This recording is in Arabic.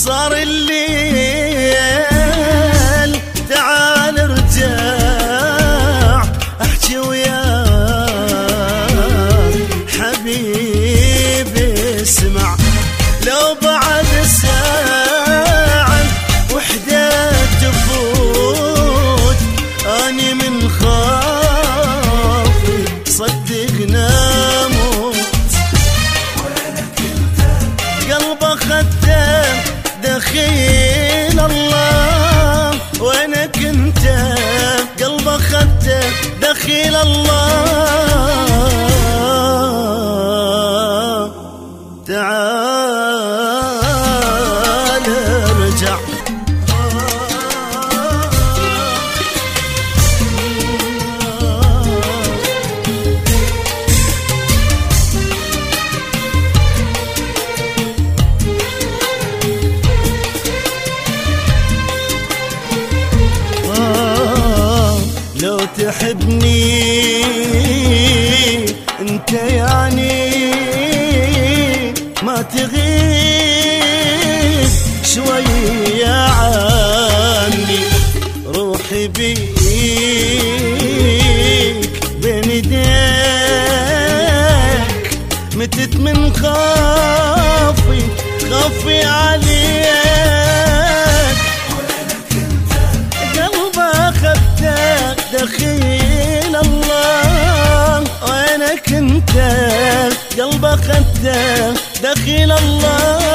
صار الليل تعال ارجع احكي وياك حبيبي اسمع، لو بعد ساعة وحدة تفوت اني من خافي صدقنا موت. وينك انت قلب اخذته دخيل الله، وينك انت قلب اخذته دخيل الله، تعال ارجع. لو تحبني انت يعني ما تغيب شوية عني، روحي بيك بين ايديك متت من خافي خافي عليك. قلب اخذتك دخيل الله، وينك انت قلب اخذته دخيل الله.